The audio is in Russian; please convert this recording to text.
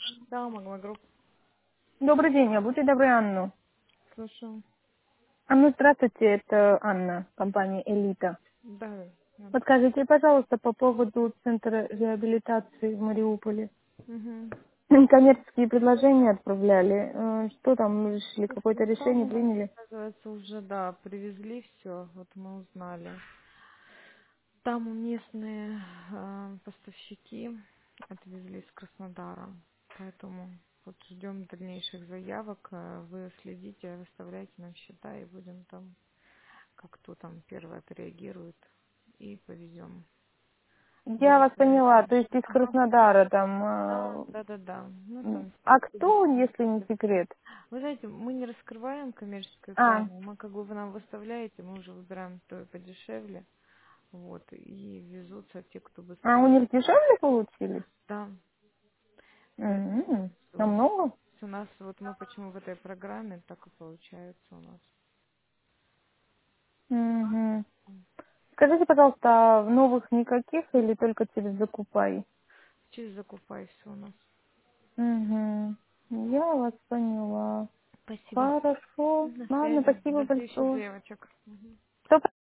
Да, могла группа. Добрый день, а будьте добры, Анну. Слушаю. Анну, здравствуйте, это Анна, компания «Элита». Да. Да. Подскажите, пожалуйста, по поводу центра реабилитации в Мариуполе. Угу. Коммерческие предложения отправляли. Что там, решили, какое-то Ну, там решение у нас, приняли? оказывается, уже, да, привезли все, вот мы узнали. Там местные поставщики отвезли из Краснодара, поэтому вот ждем дальнейших заявок. Вы следите, выставляйте нам счета и будем там, как кто там первый отреагирует, и повезем. Я вас поняла, Заряжаете. то есть из Ага. Краснодара там... Да, да, да, да. Ну там А будет. кто, если не секрет? Вы знаете, мы не раскрываем коммерческую А, тайну. Мы как бы вы нам выставляете, мы уже выбираем, кто подешевле. Вот. И везутся те, кто а у быстрее. них дешевле получились? Да. Поэтому М, вот Намного? у нас, вот мы почему в этой программе так и получается у нас. Мгм. Скажите, пожалуйста, а новых никаких или только через «Закупай»? Через закупай все у нас. Угу. Я вас поняла. Спасибо. Хорошо. На Ладно, связи. спасибо Ждите еще большое. заявочек. Мгм. Что